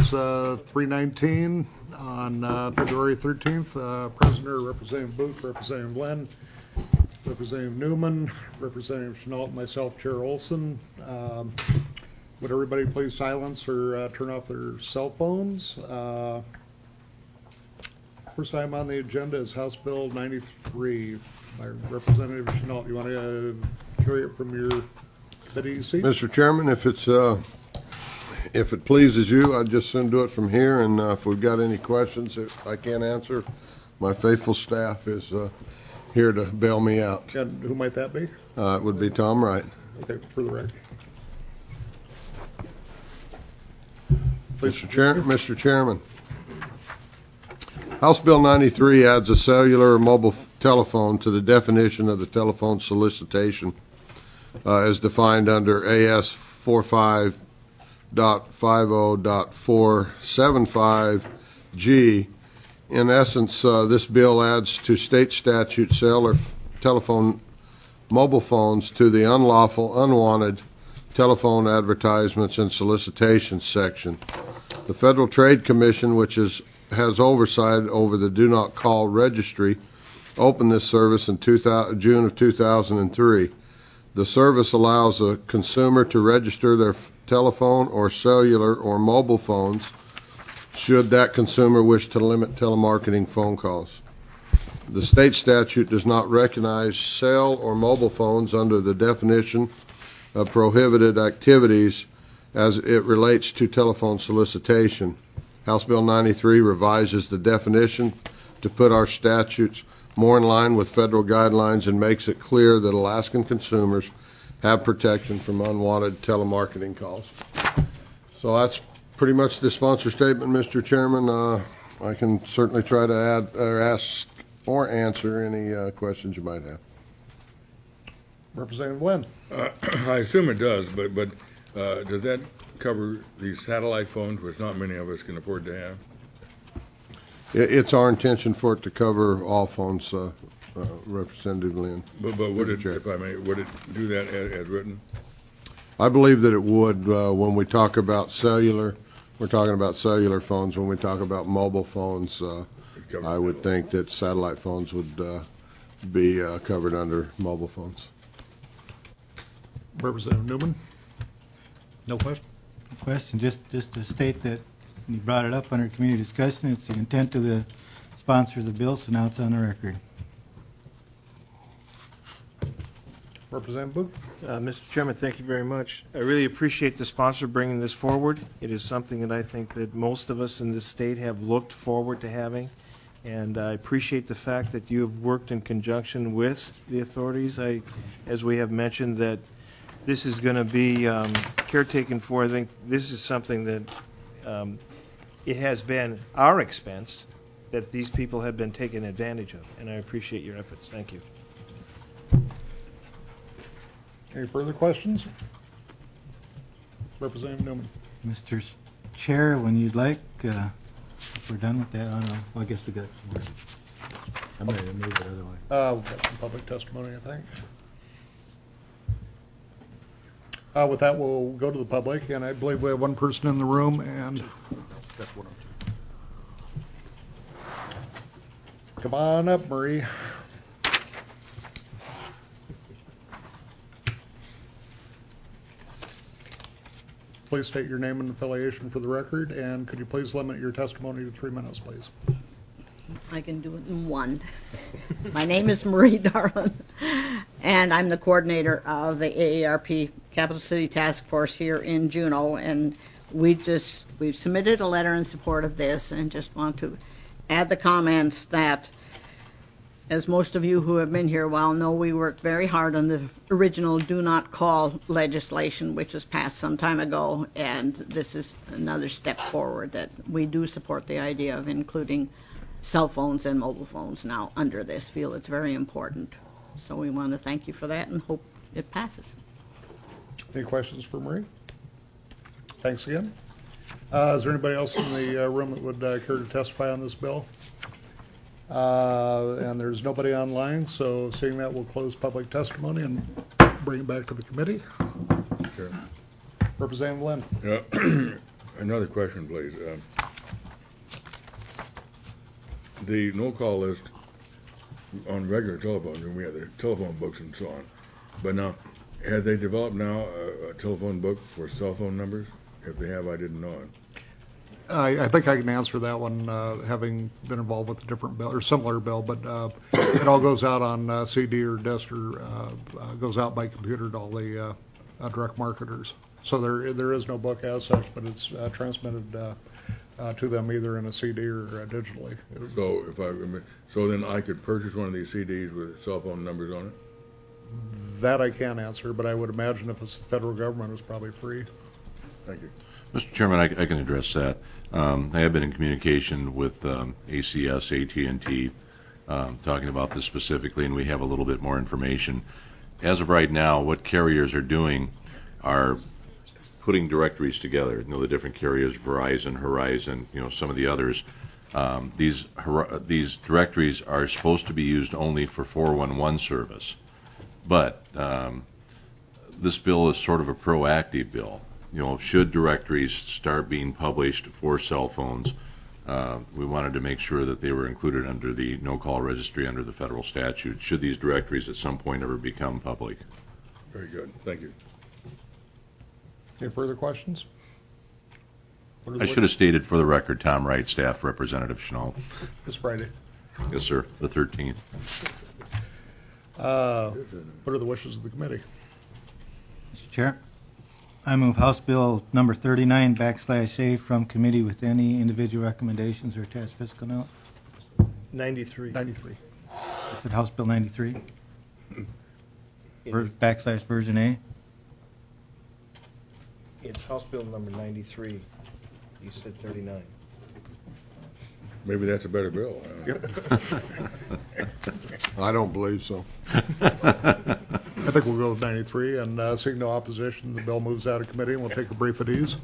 Ordinance 319 on February 13th. Prisoner, Representative Booth, Representative Lynn, Representative Newman, Representative Chenault, and myself, Chair Olson. Would everybody please silence or turn off their cell phones? First item on the agenda is House Bill 93 by Representative Chenault. You want to carry it from your committee seat? Mr. Chairman, if it pleases you, I'd just soon do it from here, and if we've got any questions that I can't answer, my faithful staff is here to bail me out. And who might that be? It would be Tom Wright. Okay, for the record. Mr. Chairman, House Bill 93 adds a cellular or mobile telephone to the definition of the telephone solicitation as defined under AS 45.50.475G. In essence, this bill adds to state statute cellular telephone mobile phones to the unlawful, unwanted telephone advertisements and solicitations section. The Federal Trade Commission, which has oversight over the Do Not Call registry, opened this service in June of 2003. The service allows a consumer to register their telephone or cellular or mobile phones should that consumer wish to limit telemarketing phone calls. The state statute does not recognize cell or mobile phones under the definition of prohibited activities as it relates to telephone solicitation. House Bill 93 revises the definition to put our statutes more in line with federal guidelines and makes it clear that Alaskan consumers have protection from unwanted telemarketing calls. So that's pretty much the sponsor statement, Mr. Chairman. I can certainly try to add or ask or answer any questions you might have. Representative Lynn. I assume it does, but does that cover these satellite phones, which not many of us can afford to have? It's our intention for it to cover all phones, Representative Lynn. But would it, if I may, would it do that as written? I believe that it would. When we talk about cellular, we're talking about cellular phones. When we talk about mobile phones, I would think that satellite phones would be covered under mobile phones. Representative Newman. No question? No question. Just to state that you brought it up under community discussion. It's the intent of the sponsor of the bill, so now it's on the record. Representative Booth. Mr. Chairman, thank you very much. I really appreciate the sponsor bringing this forward. It is something that I think that most of us in this state have looked forward to having, and I appreciate the fact that you have worked in conjunction with the authorities. As we have mentioned, that this is going to be caretaken for. I think this is something that it has been our expense that these people have been taken advantage of, and I appreciate your efforts. Thank you. Any further questions? Representative Newman. Mr. Chair, when you'd like, if we're done with that, I don't know. Well, I guess we got some more. I'm ready to move it otherwise. We've got some public testimony, I think. With that, we'll go to the public, and I believe we have one person in the room, and that's 102. Come on up, Marie. Please state your name and affiliation for the record, and could you please limit your testimony to 3 minutes, please? I can do it in one. My name is Marie Darlin, and I'm the coordinator of the AARP Capital City Task Force here in Juneau, and we've submitted a letter in support of this, and just want to add the comments that, as most of you who have been here well know, we worked very hard on the original Do Not Call legislation, which was passed some time ago, and this is another step forward that we do support the idea of including cell phones and mobile phones now under this. Feel it's very important. So we want to thank you for that and hope it passes. Any questions for Marie? Thanks again. Is there anybody else in the room that would care to testify on this bill? And there's nobody online, so seeing that, we'll close public testimony and bring it back to the committee. Sure. Representative Lynn. Another question, please. The no-call list on regular telephones, and we have the telephone books and so on, but now, have they developed now a telephone book for cell phone numbers? If they have, I didn't know it. I think I can answer that one, having been involved with a different bill, or similar bill, but it all goes out on CD or disc, or goes out by computer to all the direct marketers. So there is no book as such, but it's transmitted to them either in a CD or digitally. So if I remember, so then I could purchase one of these CDs with cell phone numbers on it? That I can't answer, but I would imagine if it's the federal government, it's probably free. Thank you. Mr. Chairman, I can address that. I have been in communication with ACS, AT&T, talking about this specifically, and we have a little bit more information. As of right now, what carriers are doing are putting directories together. You know, the different carriers, Verizon, Horizon, you know, some of the others. These directories are supposed to be used only for 411 service, but this bill is sort of a proactive bill. You know, should directories start being published for cell phones, we wanted to make sure that they were included under the no-call registry under the federal statute, should these directories at some point ever become public. Very good. Thank you. Any further questions? I should have stated for the record, Tom Wright, Staff Representative Chenault. This Friday. Yes, sir, the 13th. What are the wishes of the committee? Mr. Chair, I move House Bill number 39/A from committee with any individual recommendations or attached fiscal note. 93. 93. Is it House Bill 93? /version A? It's House Bill number 93. You said 39. Maybe that's a better bill. I don't believe so. I think we'll go with 93, and seeing no opposition, the bill moves out of committee, and we'll take a brief at ease.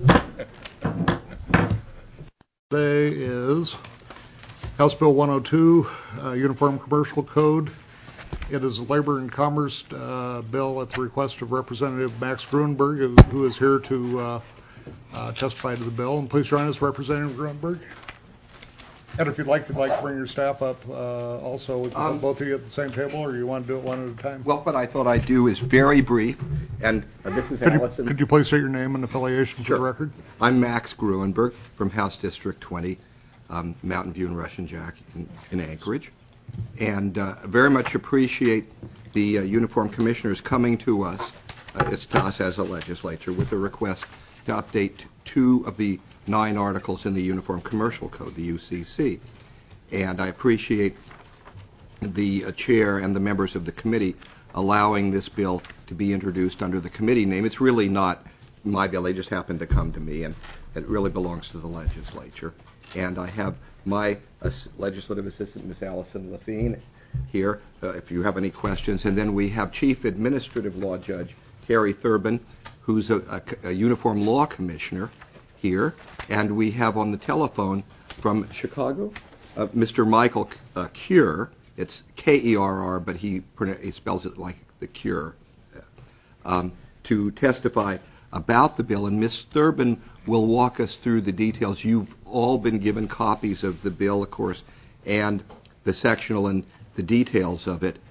Today is House Bill 102, Uniform Commercial Code. It is a Labor and Commerce bill at the request of Representative Max Gruenberg, who is here to testify to the bill. And please join us, Representative Gruenberg. And if you'd like to bring your staff up also, we can put both of you at the same table, or you want to do it one at a time? Well, what I thought I'd do is very brief, and this is Allison. Could you please state your name and affiliation for the record? I'm Max Gruenberg from House District 20, Mountain View and Russian Jack in Anchorage, and very much appreciate the Uniform Commissioners coming to us, to us as a legislature, with a request to update 2 of the 9 articles in the Uniform Commercial Code, the UCC. And I appreciate the chair and the members of the committee allowing this bill to be introduced under the committee name. It's really not my bill. They just happened to come to me, and it really belongs to the legislature. And I have my legislative assistant, Ms. Allison Lafine, here, if you have any questions. And then we have Chief Administrative Law Judge Terry Thurbin, who's a Uniform Law Commissioner here, and we have on the telephone from Chicago, Mr. Michael Cure. It's Kerr, but he spells it like the cure, to testify about the bill. And Ms. Thurbin will walk us through the details. You've all been given copies of the bill, of course, and the sectional and the details of it.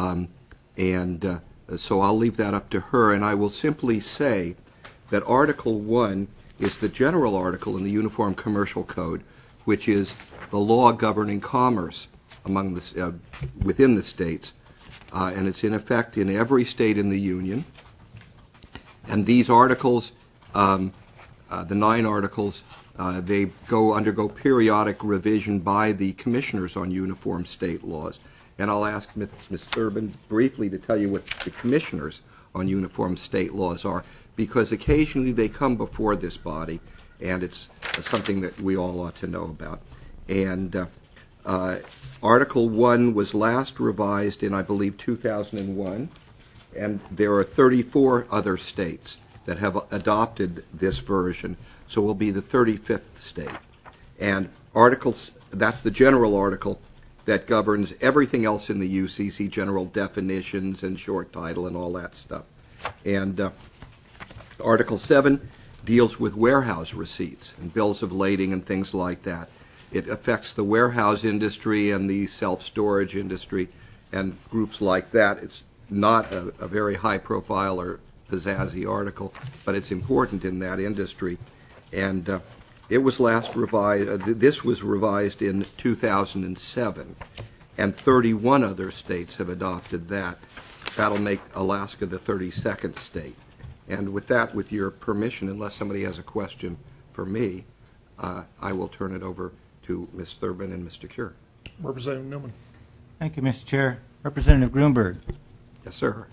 So I'll leave that up to her, and I will simply say that Article 1 is the general article in the Uniform Commercial Code, which is the law governing commerce among the, within the states, and it's in effect in every state in the Union. And these articles, the 9 articles, they undergo periodic revision by the commissioners on uniform state laws. And I'll ask Ms. Thurbin briefly to tell you what the commissioners on uniform state laws are, because occasionally they come before this body, and it's something that we all ought to know about. And Article 1 was last revised in, I believe, 2001, and there are 34 other states that have adopted this version, so we'll be the 35th state. And that's the general article that governs everything else in the UCC, general definitions and short title and all that stuff. And Article 7 deals with warehouse receipts and bills of lading and things like that. It affects the warehouse industry and the self-storage industry and groups like that. It's not a very high-profile or pizzazzy article, but it's important in that industry. And it was last revised, this was revised in 2007, and 31 other states have adopted that. That'll make Alaska the 32nd state. And with that, with your permission, unless somebody has a question for me, I will turn it over to Ms. Thurbin and Mr. Cure. Representative Newman. Thank you, Mr. Chair. Representative Grunberg, Yes, sir.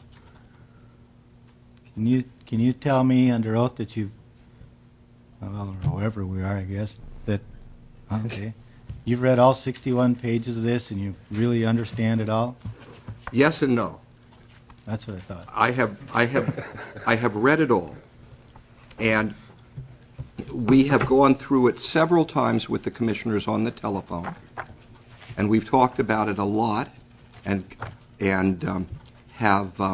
can you tell me under oath that you've, well, whoever we are, I guess, that, okay, you've read all 61 pages of this and you really understand it all? Yes and no. That's what I thought. I have read it all, and we have gone through it several times with the commissioners on the telephone, and we've talked about it a lot, and have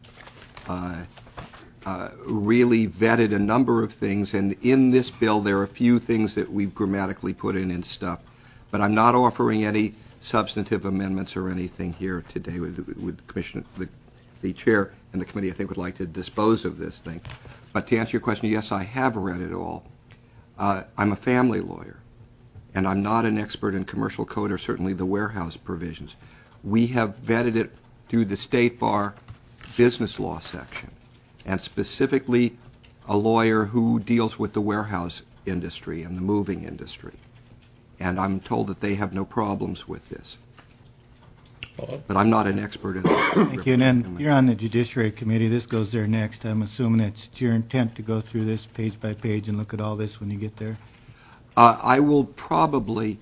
really vetted a number of things. And in this bill, there are a few things that we've grammatically put in and stuff, but I'm not offering any substantive amendments or anything here today. With Commissioner, the chair and the committee, I think, would like to dispose of this thing. But to answer your question, yes, I have read it all. I'm a family lawyer, and I'm not an expert in commercial code or certainly the warehouse provisions. We have vetted it through the State Bar business law section, and specifically a lawyer who deals with the warehouse industry and the moving industry. And I'm told that they have no problems with this. But I'm not an expert in it. Thank you. And then you're on the Judiciary Committee. This goes there next. I'm assuming it's your intent to go through this page by page and look at all this when you get there? I will probably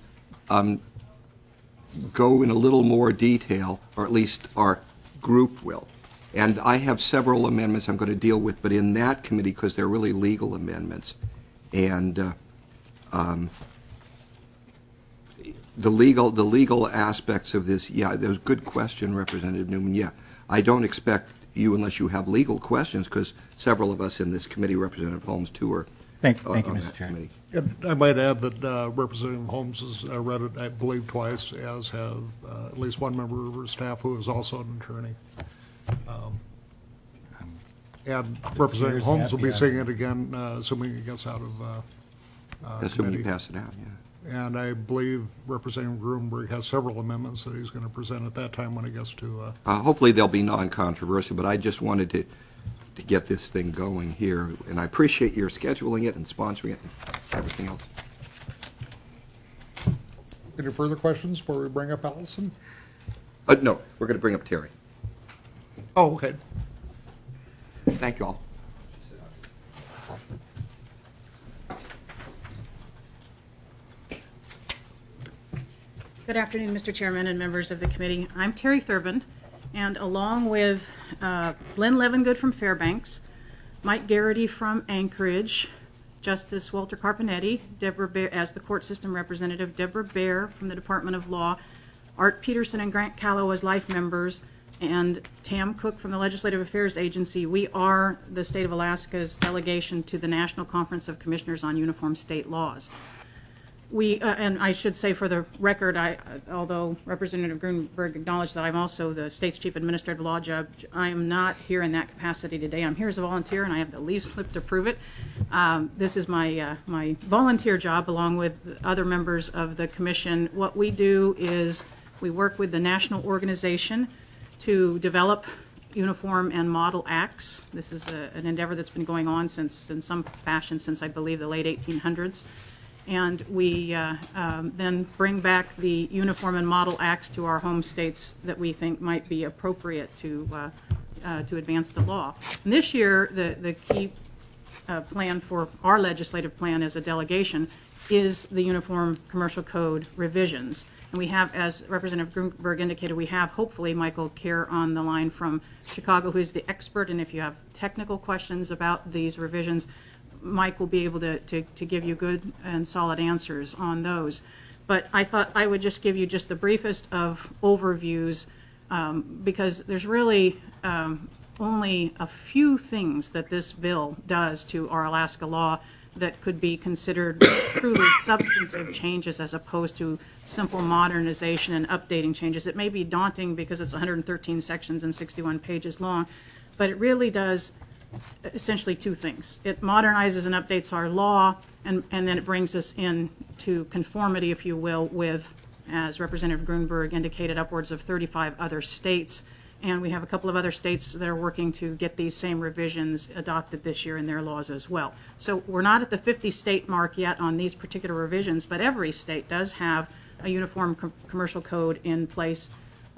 go in a little more detail, or at least our group will. And I have several amendments I'm going to deal with, but in that committee, because they're really legal amendments. And the legal aspects of this, yeah, that was a good question, Representative Newman. Yeah, I don't expect you, unless you have legal questions, because several of us in this committee, Representative Holmes, too, are Thank you, on Mr. that Chair. committee. And I might add that Representative Holmes has read it, I believe, twice, as have at least one member of her staff who is also an attorney. And Representative Holmes will be seeing it again, assuming it gets out of Assuming you committee. pass it out, yeah. And I believe Representative Grunberg has several amendments that he's going to present at that time when it gets to. Hopefully they'll be non-controversial, but I just wanted to get this thing going here, and I appreciate your scheduling it and sponsoring it and everything else. Any further questions before we bring up Allison? No, we're going to bring up Terry. Oh, okay. Thank you all. Good afternoon, Mr. Chairman and members of the committee. I'm Terry Thurbin, and along with Glenn Levengood from Fairbanks, Mike Garrity from Anchorage, Justice Walter Carpinetti, Deborah Baer, as the court system representative, Deborah Baer from the Department of Law, Art Peterson and Grant Callow as life members, and Tam Cook from the Legislative Affairs Agency. We are the state of Alaska's delegation to the National Conference of Commissioners on Uniform State Laws. We, and I should say for the record, although Representative Grunberg acknowledged that I'm also the state's chief administrative law judge, I am not here in that capacity today. I'm here as a volunteer, and I have the leave slip to prove it. This is my volunteer job, along with other members of the commission. What we do is we work with the national organization to develop uniform and model acts. This is an endeavor that's been going on since, in some fashion, since I believe the late 1800s. And we then bring back the uniform and model acts to our home states that we think might be appropriate to advance the law. And this year, the key plan for our legislative plan as a delegation is the Uniform Commercial Code revisions. And we have, as Representative Grunberg indicated, we have hopefully Michael Kerr on the line from Chicago, who is the expert. And if you have technical questions about these revisions, Mike will be able to give you good and solid answers on those. But I thought I would just give you just the briefest of overviews because there's really only a few things that this bill does to our Alaska law that could be considered truly substantive changes as opposed to simple modernization and updating changes. It may be daunting because it's 113 sections and 61 pages long, but it really does essentially two things. It modernizes and updates our law, and then it brings us into conformity, if you will, with, as Representative Grunberg indicated, upwards of 35 other states. And we have a couple of other states that are working to get these same revisions adopted this year in their laws as well. So we're not at the 50-state mark yet on these particular revisions, but every state does have a uniform commercial code in place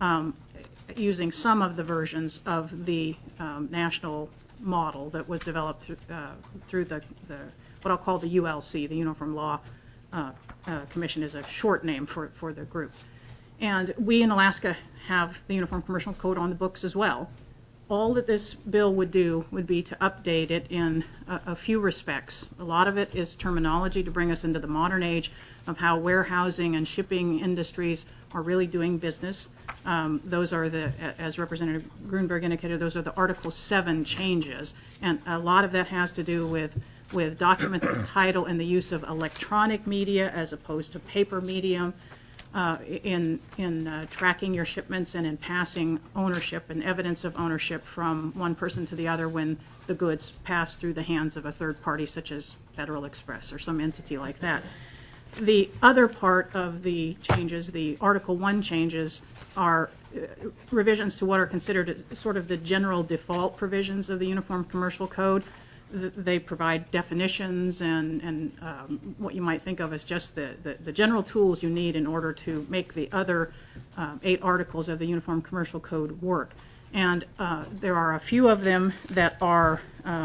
using some of the versions of the national model that was developed through the what I'll call the ULC, the Uniform Law Commission is a short name for the group. And we in Alaska have the Uniform Commercial Code on the books as well. All that this bill would do would be to update it in a few respects. A lot of it is terminology to bring us into the modern age of how warehousing and shipping industries are really doing business. Those are the, as Representative Grunberg indicated, those are the Article 7 changes. And a lot of that has to do with documented title and the use of electronic media as opposed to paper medium. In tracking your shipments and in passing ownership and evidence of ownership from one person to the other when the goods pass through the hands of a third party such as Federal Express or some entity like that. The other part of the changes, the Article 1 changes, are revisions to what are considered sort of the general default provisions of the Uniform Commercial Code. They provide definitions and what you might think of as just the general tools you need in order to make the other 8 articles of the Uniform Commercial Code work. And there are a few of them that are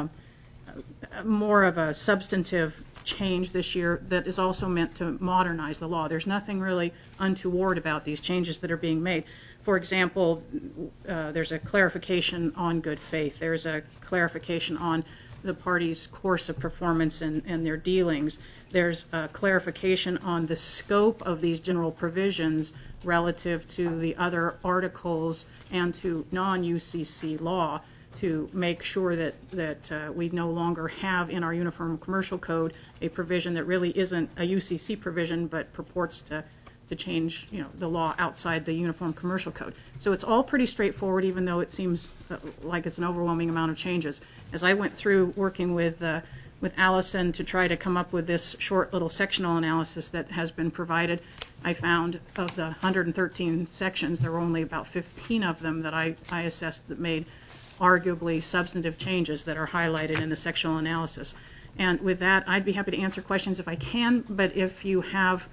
more of a substantive change this year that is also meant to modernize the law. There's nothing really untoward about these changes that are being made. For example, there's a clarification on good faith. There's a clarification on the parties' course of performance and their dealings. There's a clarification on the scope of these general provisions relative to the other articles and to non-UCC law to make sure that we no longer have in our Uniform Commercial Code a provision that really isn't a UCC provision but purports to change, the law outside the Uniform Commercial Code. So it's all pretty straightforward, even though it seems like it's an overwhelming amount of changes. As I went through working with Allison to try to come up with this short little sectional analysis that has been provided, I found of the 113 sections, there were only about 15 of them that I assessed that made arguably substantive changes that are highlighted in the sectional analysis. And with that, I'd be happy to answer questions if I can, but if you have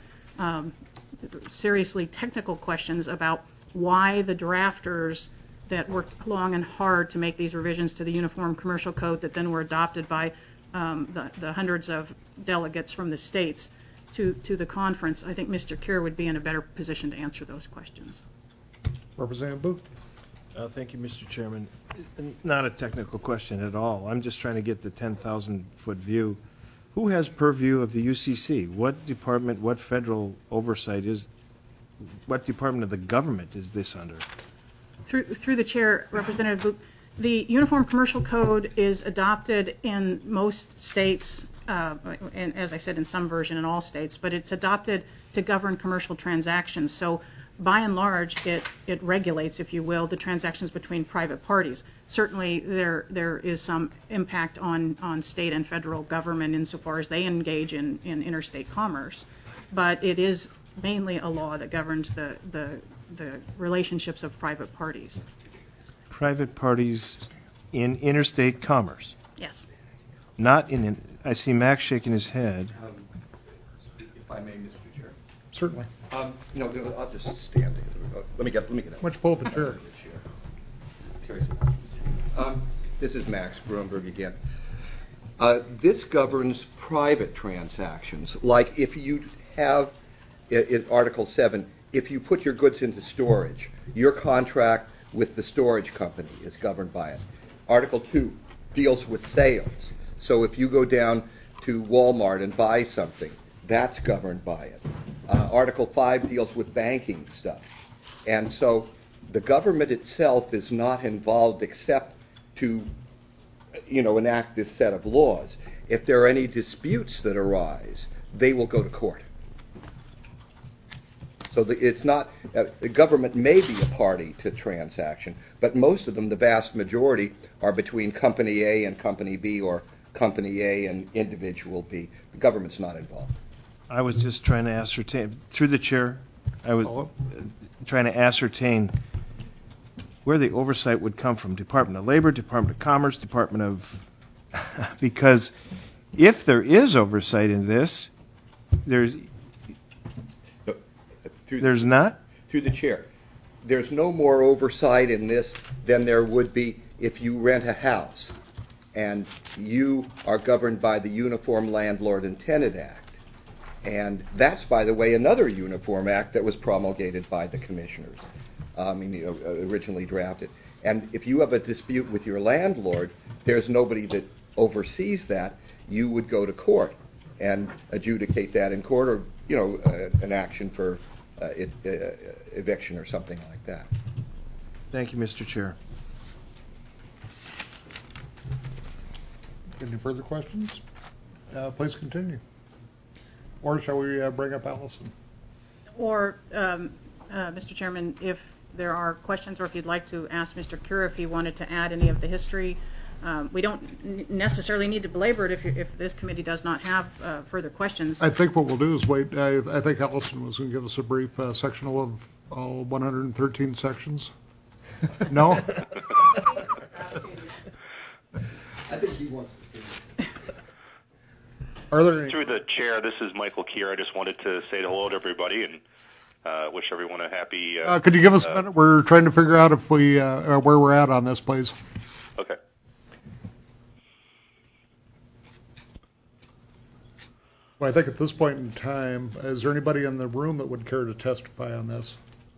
seriously technical questions about why the drafters that worked long and hard to make these revisions to the Uniform Commercial Code that then were adopted by the hundreds of delegates from the states to the conference, I think Mr. Keir would be in a better position to answer those questions. Representative Booth. Thank you, Mr. Chairman. Not a technical question at all. I'm just trying to get the 10,000-foot view. Who has purview of the UCC? What department, what federal oversight what department of the government is this under? Through the chair, Representative Booth, the Uniform Commercial Code is adopted in most states, and as I said, in some version in all states, but it's adopted to govern commercial transactions. So by and large, it regulates, if you will, the transactions between private parties. Certainly, there is some impact on state and federal government insofar as they engage in interstate commerce, but it is mainly a law that governs the relationships of private parties. Private parties in interstate commerce? Yes. Not in, I see Max shaking his head. If I may, Mr. Chair. Certainly. No, I'll just stand. Let me get Why don't you pull up a chair? This is Max Grunberg again. This governs private transactions, like if you have, in Article 7, if you put your goods into storage, your contract with the storage company is governed by it. Article 2 deals with sales. So if you go down to Walmart and buy something, that's governed by it. Article 5 deals with banking stuff. And so the government itself is not involved except to, enact this set of laws. If there are any disputes that arise, they will go to court. So it's not, the government may be a party to transaction, but most of them, the vast majority, are between Company A and Company B, or Company A and individual B. The government's not involved. I was just trying to ascertain, through the chair, I was trying to ascertain where the oversight would come from. Department of Labor, Department of Commerce, Department of... Because if there is oversight in this, there's not? Through the chair. There's no more oversight in this than there would be if you rent a house and you are governed by the Uniform Landlord and Tenant Act. And that's, by the way, another uniform act that was promulgated by the commissioners, originally drafted. And if you have a dispute with your landlord, there's nobody that oversees that. You would go to court and adjudicate that in court, or an action for eviction or something like that. Thank you, Mr. Chair. Any further questions? Please continue. Or shall we bring up Allison? Or, Mr. Chairman, if there are questions, or if you'd like to ask Mr. Cure if he wanted to add any of the history, we don't necessarily need to belabor it if this committee does not have further questions. I think what we'll do is wait. I think Allison was going to give us a brief sectional of all 113 sections. No? I think he wants to see. Are there any? Through the chair, this is Michael Kier. I just wanted to say hello to everybody and wish everyone a happy... could you give us a minute? We're trying to figure out if we where we're at on this, please. Okay. Well, I think at this point in time, is there anybody in the room that would care to testify on this?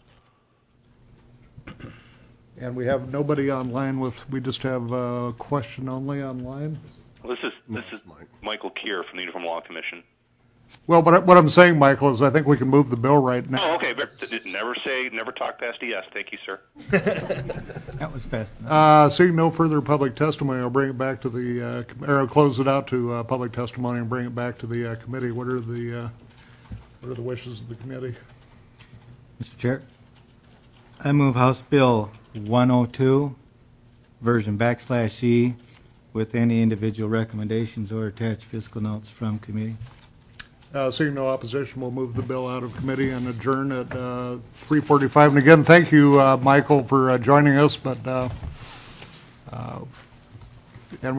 And we have nobody online we just have question only online? Well, this is Michael Kier from the Uniform Law Commission. Well, what I'm saying, Michael, is I think we can move the bill right now. Oh, okay. Never talk past a yes. Thank you, sir. That was fast enough. Seeing no further public testimony, I'll bring it back to the, or I'll close it out to public testimony and bring it back to the committee. What are the wishes of the committee? Mr. Chair, I move House Bill 102, version /C, with any individual recommendations or attached fiscal notes from committee. Seeing no opposition, we'll move the bill out of committee and adjourn at 3:45. And again, thank you, Michael, for joining us. But